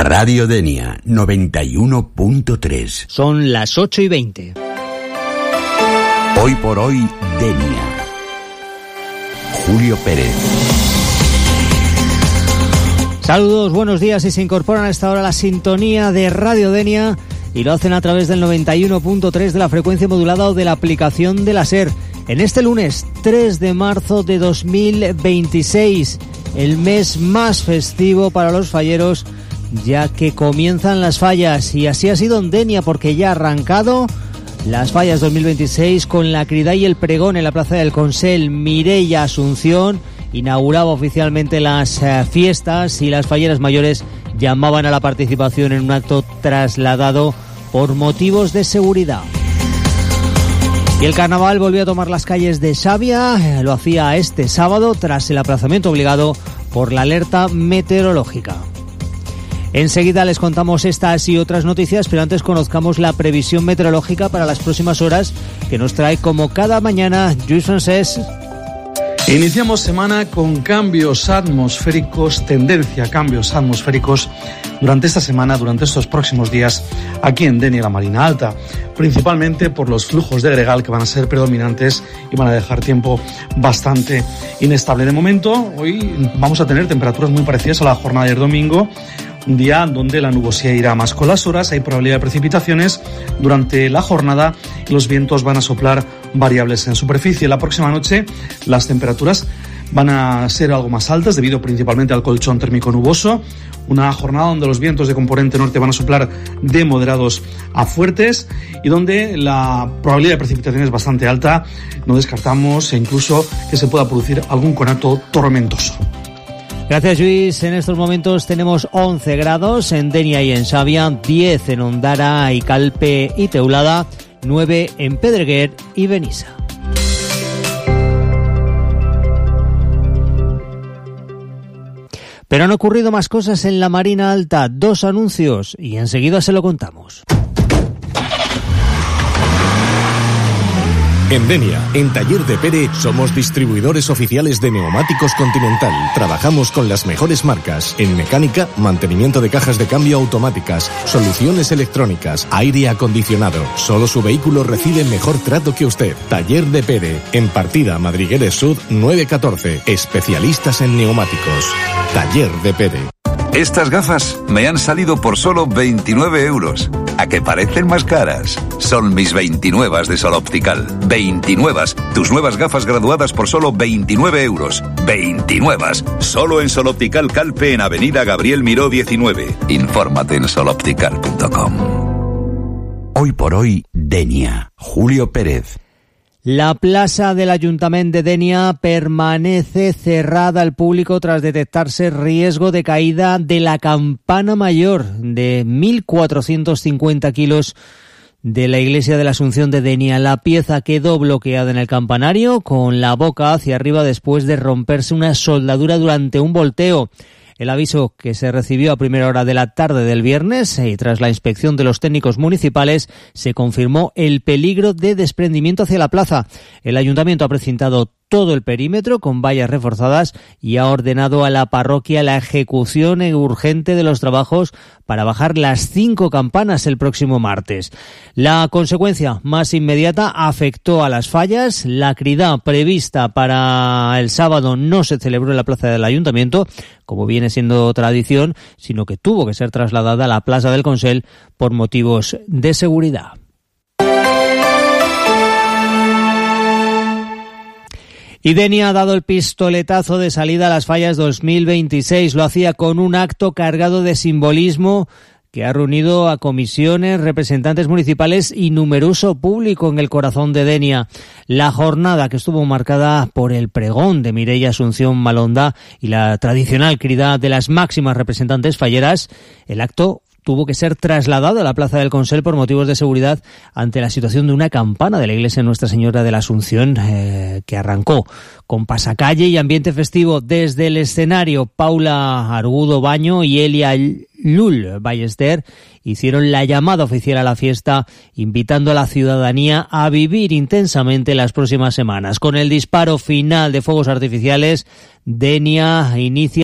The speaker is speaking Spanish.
Radio Denia 91.3. Son las 8:20. Hoy por hoy, Denia. Julio Pérez. Saludos, buenos días, y se incorporan a esta hora a la sintonía de Radio Denia y lo hacen a través del 91.3 de la frecuencia modulada o de la aplicación de la SER. En este lunes 3 de marzo de 2026, el mes más festivo para los falleros, ya que comienzan las fallas, y así ha sido en Denia, porque ya ha arrancado las fallas 2026 con la cridá y el pregón en la Plaza del Consell. Mireia Asunción inauguraba oficialmente las fiestas y las falleras mayores llamaban a la participación en un acto trasladado por motivos de seguridad. Y el carnaval volvió a tomar las calles de Xàbia, lo hacía este sábado tras el aplazamiento obligado por la alerta meteorológica. Enseguida les contamos estas y otras noticias, pero antes conozcamos la previsión meteorológica para las próximas horas que nos trae como cada mañana Lluís Francesc. Iniciamos semana con cambios atmosféricos, tendencia a cambios atmosféricos durante esta semana, durante estos próximos días, aquí en Denia, la Marina Alta, principalmente por los flujos de gregal que van a ser predominantes y van a dejar tiempo bastante inestable. De momento, hoy vamos a tener temperaturas muy parecidas a la jornada del domingo, un día donde la nubosidad irá más con las horas, hay probabilidad de precipitaciones durante la jornada y los vientos van a soplar variables en superficie. La próxima noche las temperaturas van a ser algo más altas debido principalmente al colchón térmico nuboso, una jornada donde los vientos de componente norte van a soplar de moderados a fuertes y donde la probabilidad de precipitación es bastante alta. No descartamos incluso que se pueda producir algún conato tormentoso. Gracias, Lluís. En estos momentos tenemos 11 grados en Denia y en Xàbia, 10 en Ondara y Calpe y Teulada, 9 en Pedreguer y Benissa. Pero han ocurrido más cosas en la Marina Alta, 2 anuncios, y enseguida se lo contamos. En Denia, en Taller de Pere, somos distribuidores oficiales de neumáticos Continental. Trabajamos con las mejores marcas en mecánica, mantenimiento de cajas de cambio automáticas, soluciones electrónicas, aire acondicionado. Solo su vehículo recibe mejor trato que usted. Taller de Pere, en Partida Madrigueres Sud 914. Especialistas en neumáticos. Taller de Pere. Estas gafas me han salido por solo 29 euros. ¿A que parecen más caras? Son mis 29 de Sol Optical. 29. Tus nuevas gafas graduadas por solo 29 euros. 29. Solo en Sol Optical Calpe, en Avenida Gabriel Miró 19. Infórmate en soloptical.com. Hoy por hoy, Denia. Julio Pérez. La plaza del Ayuntamiento de Denia permanece cerrada al público tras detectarse riesgo de caída de la campana mayor de 1.450 kilos de la iglesia de la Asunción de Denia. La pieza quedó bloqueada en el campanario con la boca hacia arriba después de romperse una soldadura durante un volteo. El aviso, que se recibió a primera hora de la tarde del viernes y tras la inspección de los técnicos municipales, se confirmó el peligro de desprendimiento hacia la plaza. El ayuntamiento ha precintado todo el perímetro con vallas reforzadas y ha ordenado a la parroquia la ejecución urgente de los trabajos para bajar las 5 campanas el próximo martes. La consecuencia más inmediata afectó a las fallas. La cridá prevista para el sábado no se celebró en la plaza del ayuntamiento, como viene siendo tradición, sino que tuvo que ser trasladada a la Plaza del Consell por motivos de seguridad. Y Denia ha dado el pistoletazo de salida a las fallas 2026. Lo hacía con un acto cargado de simbolismo que ha reunido a comisiones, representantes municipales y numeroso público en el corazón de Denia. La jornada, que estuvo marcada por el pregón de Mireia Asunción Malonda y la tradicional cridá de las máximas representantes falleras, el acto tuvo que ser trasladado a la Plaza del Consell por motivos de seguridad ante la situación de una campana de la iglesia Nuestra Señora de la Asunción que arrancó con pasacalle y ambiente festivo. Desde el escenario, Paula Argudo Baño y Elia Lul Ballester hicieron la llamada oficial a la fiesta, invitando a la ciudadanía a vivir intensamente las próximas semanas. Con el disparo final de fuegos artificiales, Denia inicia